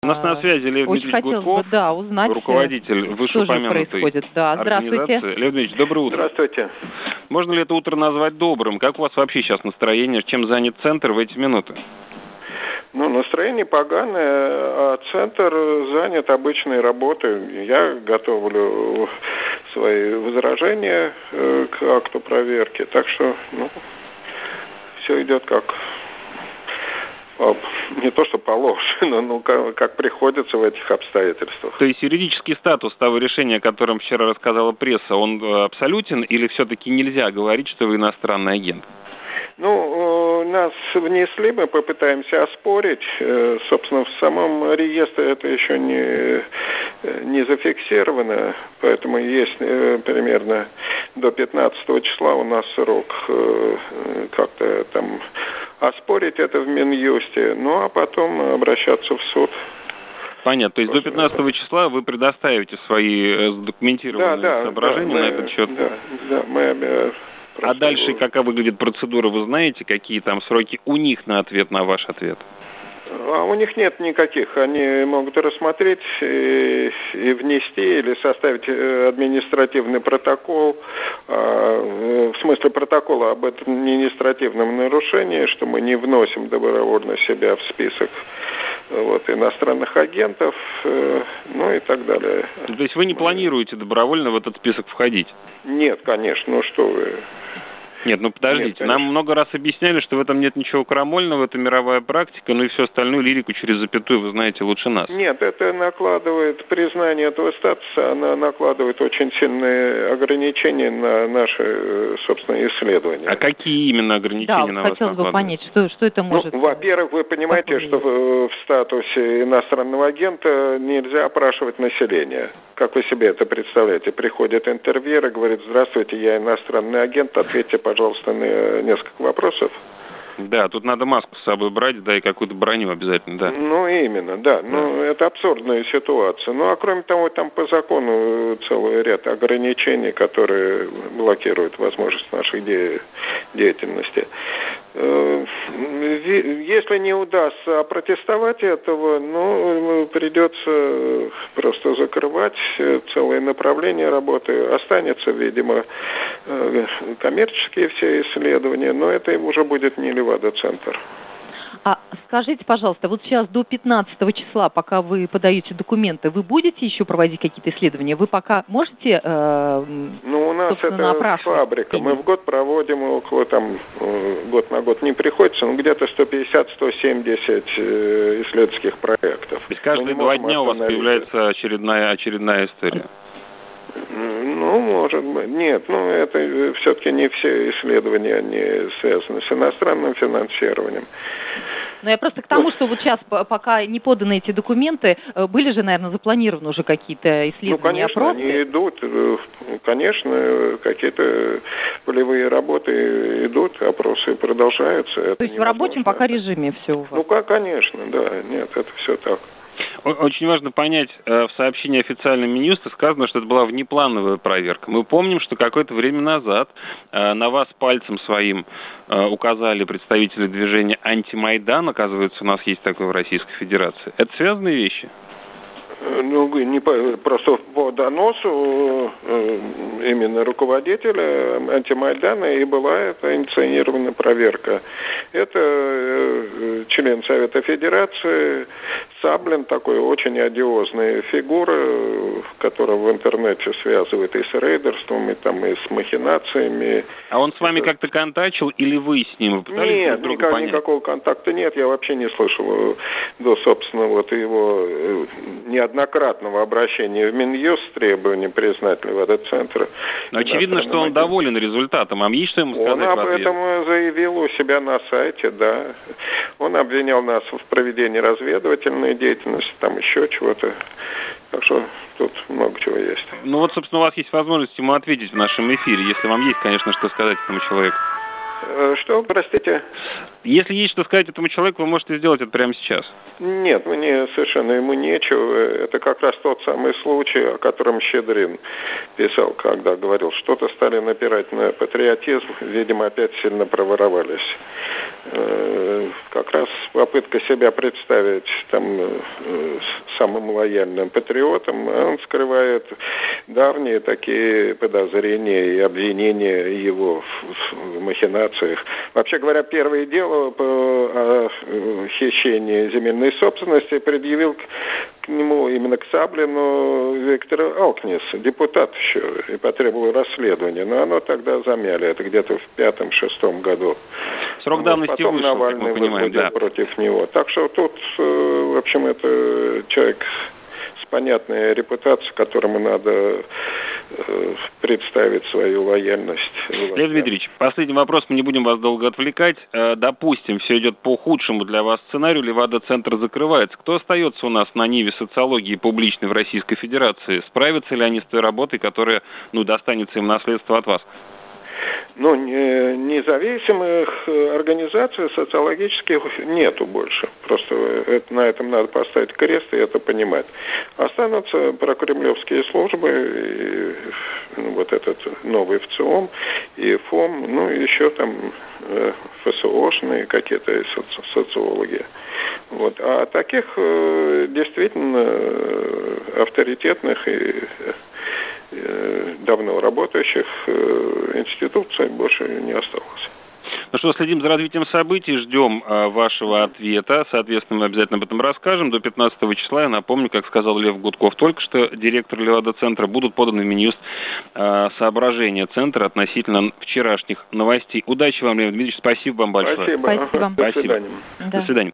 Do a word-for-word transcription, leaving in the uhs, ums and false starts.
У нас на связи Лев Очень Дмитриевич хотелось Гудков, бы, да, узнать, руководитель вышеупомянутой происходит. Да, здравствуйте. организации. Лев Дмитриевич, доброе утро. Здравствуйте. Можно ли это утро назвать добрым? Как у вас вообще сейчас настроение? Чем занят центр в эти минуты? Ну, настроение поганое, а центр занят обычной работой. Я готовлю свои возражения к акту проверки, так что, ну, все идет как... Не то, что положено, но как, как приходится в этих обстоятельствах. То есть юридический статус того решения, о котором вчера рассказала пресса, он абсолютен или все-таки нельзя говорить, что вы иностранный агент? Ну, нас внесли, мы попытаемся оспорить. Собственно, в самом реестре это еще не, не зафиксировано, поэтому есть примерно до пятнадцатого числа у нас срок как-то там оспорить это в Минюсте, ну а потом обращаться в суд. Понятно. То есть После до пятнадцатого этого. числа вы предоставите свои задокументированные да, да, соображения да, на мы, этот счет? Да, да, мы... А дальше какая выглядит процедура, вы знаете? Какие там сроки у них на ответ на ваш ответ? А у них нет никаких. Они могут рассмотреть и, и внести или составить административный протокол. В смысле протокола об административном нарушении, что мы не вносим добровольно себя в список вот, иностранных агентов, ну и так далее. То есть вы не планируете добровольно в этот список входить? Нет, конечно. Ну что вы... Нет, ну подождите, нет, нам много раз объясняли, что в этом нет ничего крамольного, это мировая практика, ну и все остальное, лирику через запятую вы знаете лучше нас. Нет, это накладывает, признание этого статуса, она накладывает очень сильные ограничения на наши, собственно, исследования. А какие именно ограничения да, на вас накладывают? Да, хотелось бы понять, что, что это может... Ну, во-первых, вы понимаете, что в, в статусе иностранного агента нельзя опрашивать население. Как вы себе это представляете? Приходит интервьюер и говорит: здравствуйте, я иностранный агент, ответьте, пожалуйста, на несколько вопросов. Да, тут надо маску с собой брать, да, и какую-то броню обязательно, да. Ну, именно, да. да. Ну, это абсурдная ситуация. Ну, а кроме того, там по закону целый ряд ограничений, которые блокируют возможность нашей де- деятельности. Если не удастся опротестовать этого, ну, придется просто закрывать целое направление работы. Останется, видимо, коммерческие все исследования, но это уже будет не Левада-центр. А скажите, пожалуйста, вот сейчас до пятнадцатого числа, пока вы подаете документы, вы будете еще проводить какие-то исследования? Вы пока можете, э, ну, у нас это фабрика. Мы в год проводим около, там, год на год не приходится, но где-то сто пятьдесят - сто семьдесят исследовательских проектов. То есть каждые два дня у вас появляется очередная, очередная история? Ну, может быть. Нет, ну, это все-таки не все исследования, они связаны с иностранным финансированием. Но я просто к тому, что вот сейчас, пока не поданы эти документы, были же, наверное, запланированы уже какие-то исследования, ну, конечно, опросы? Они идут. Конечно, какие-то полевые работы идут, опросы продолжаются. То это есть в рабочем пока режиме все у вас? Ну, как, конечно, да. Нет, это все так. Очень важно понять, в сообщении официального Минюста сказано, что это была внеплановая проверка. Мы помним, что какое-то время назад на вас пальцем своим указали представители движения «Антимайдан». Оказывается, у нас есть такое в Российской Федерации. Это связанные вещи? Ну, не по, просто по доносу э, именно руководителя Антимайдана и была эта инициирована проверка. Это э, член Совета Федерации Саблин, такой очень одиозная фигура, которая в интернете связывает и с рейдерством, и, там, и с махинациями. А он с вами Это... как-то контачил или вы с ним? Вы нет, друг никак, никакого контакта нет. Я вообще не слышал до, собственно, вот его неоднократного обращения в Минюст с требованием признать Левада-центр. Но очевидно, что он доволен результатом. А есть что ему сказать? Он об этом заявил у себя на сайте, да. Он обвинял нас в проведении разведывательной деятельности, там еще чего-то. Так что тут много чего есть. Ну вот, собственно, у вас есть возможность ему ответить в нашем эфире, если вам есть, конечно, что сказать этому человеку. Что, простите? Если есть что сказать этому человеку, вы можете сделать это прямо сейчас. Нет, мне совершенно ему нечего. Это как раз тот самый случай, о котором Щедрин писал, когда говорил, что-то стали напирать на патриотизм, видимо, опять сильно проворовались. Как раз попытка себя представить там самым лояльным патриотом, он скрывает давние такие подозрения и обвинения его в, в махинациях. Вообще говоря, первое дело по хищению земельной собственности предъявил к нему, именно к Саблину, Виктор Алкнис, депутат еще, и потребовал расследования. Но оно тогда замяли, это где-то в пятом-шестом году. Срок давности потом вышел, Навальный как мы понимаем, да. против него. Так что тут, в общем, это человек с понятной репутацией, которому надо представить свою лояльность. Лев Дмитриевич, последний вопрос, мы не будем вас долго отвлекать. Допустим, все идет по худшему для вас сценарию, Левада-центр закрывается. Кто остается у нас на ниве социологии публичной в Российской Федерации? Справятся ли они с той работой, которая, ну, достанется им наследство от вас? Ну, независимых организаций социологических нету больше. Просто это, на этом надо поставить крест и это понимать. Останутся прокремлевские службы, и, ну, вот этот новый ВЦИОМ и ФОМ, ну, еще там э, ФСОшные какие-то соци- социологи. Вот. А таких э, действительно авторитетных и давно работающих институций больше не осталось. Ну что, следим за развитием событий, ждем а, вашего ответа. Соответственно, мы обязательно об этом расскажем. До пятнадцатого числа, я напомню, как сказал Лев Гудков только что, директор Левада-центра, будут поданы в Минюст а, соображения центра относительно вчерашних новостей. Удачи вам, Лев Дмитриевич, спасибо вам большое. Спасибо. Спасибо. До свидания. Да. До свидания.